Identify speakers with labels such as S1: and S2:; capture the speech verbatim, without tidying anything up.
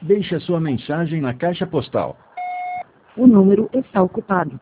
S1: Deixe a sua mensagem na caixa postal.
S2: O número está ocupado.